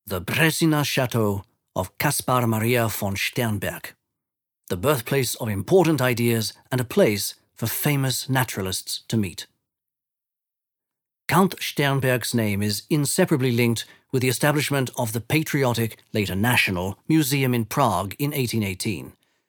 The Březina Chateau of Caspar Maria von Sternberg, the birthplace of important ideas and a place for famous naturalists to meet. Count Sternberg's name is inseparably linked with the establishment of the patriotic, later national, museum in Prague in 1818.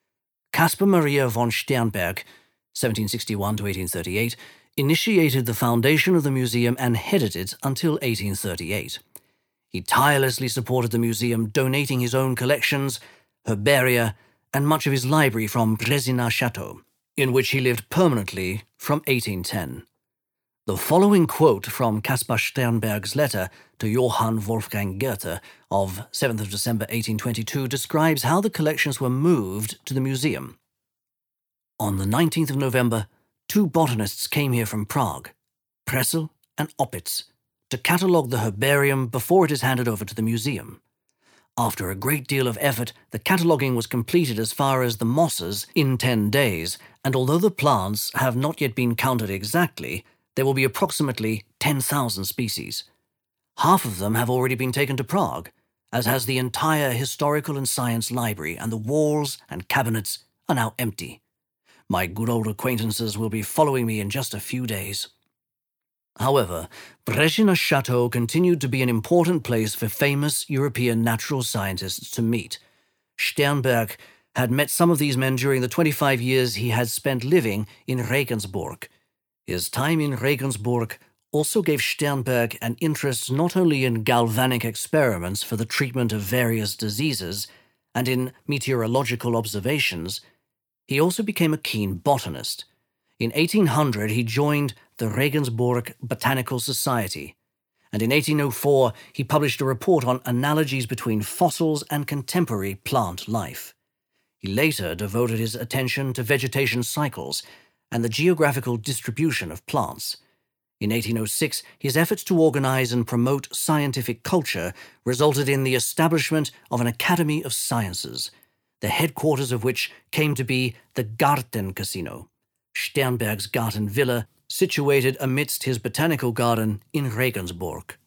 Caspar Maria von Sternberg, 1761 to 1838, initiated the foundation of the museum and headed it until 1838. He tirelessly supported the museum, donating his own collections, herbaria, and much of his library from Březina Chateau, in which he lived permanently from 1810. The following quote from Caspar Sternberg's letter to Johann Wolfgang Goethe of 7th of December 1822 describes how the collections were moved to the museum. On the 19th of November, two botanists came here from Prague, Pressel and Opitz, to catalogue the herbarium before it is handed over to the museum. After a great deal of effort, the cataloguing was completed as far as the mosses in 10 days, and although the plants have not yet been counted exactly, there will be approximately 10,000 species. Half of them have already been taken to Prague, as has the entire historical and science library, and the walls and cabinets are now empty. My good old acquaintances will be following me in just a few days. However, Březina Chateau continued to be an important place for famous European natural scientists to meet. Sternberg had met some of these men during the 25 years he had spent living in Regensburg. His time in Regensburg also gave Sternberg an interest not only in galvanic experiments for the treatment of various diseases and in meteorological observations. He also became a keen botanist. In 1800, he joined the Regensburg Botanical Society, and in 1804 he published a report on analogies between fossils and contemporary plant life. He later devoted his attention to vegetation cycles and the geographical distribution of plants. In 1806, his efforts to organize and promote scientific culture resulted in the establishment of an Academy of Sciences, the headquarters of which came to be the Garten Casino, Sternberg's garden villa, situated amidst his botanical garden in Regensburg.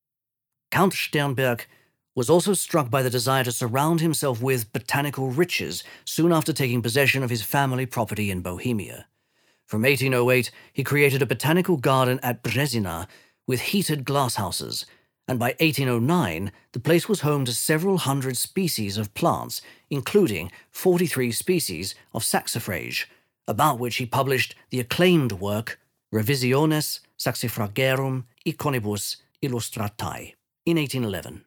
Count Sternberg was also struck by the desire to surround himself with botanical riches soon after taking possession of his family property in Bohemia. From 1808, he created a botanical garden at Březina with heated glasshouses, and by 1809, the place was home to several hundred species of plants, including 43 species of saxifrage, about which he published the acclaimed work Revisiones Saxifragerum Iconibus Illustratae in 1811.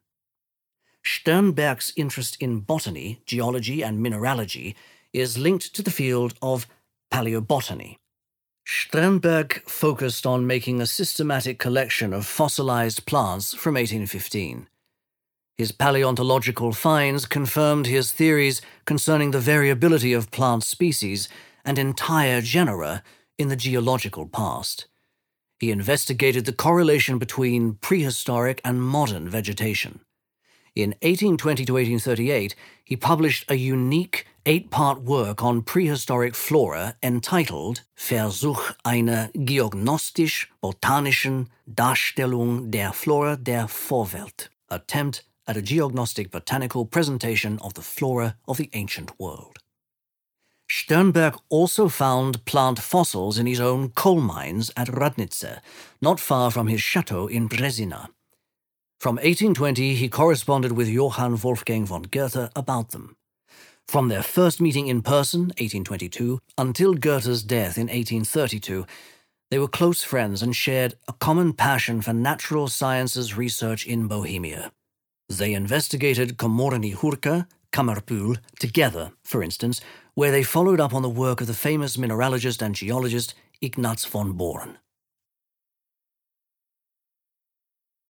Sternberg's interest in botany, geology, and mineralogy is linked to the field of paleobotany. Sternberg focused on making a systematic collection of fossilized plants from 1815. His paleontological finds confirmed his theories concerning the variability of plant species and entire genera in the geological past. He investigated the correlation between prehistoric and modern vegetation. In 1820 to 1838, he published a unique 8-part work on prehistoric flora entitled Versuch einer geognostisch-botanischen Darstellung der Flora der Vorwelt, attempt at a geognostic botanical presentation of the flora of the ancient world. Sternberg also found plant fossils in his own coal mines at Radnice, not far from his chateau in Březina. From 1820, he corresponded with Johann Wolfgang von Goethe about them. From their first meeting in person, 1822, until Goethe's death in 1832, they were close friends and shared a common passion for natural sciences research in Bohemia. They investigated Komorny Hurka, Kammerpühl, together, for instance, where they followed up on the work of the famous mineralogist and geologist Ignaz von Bohren.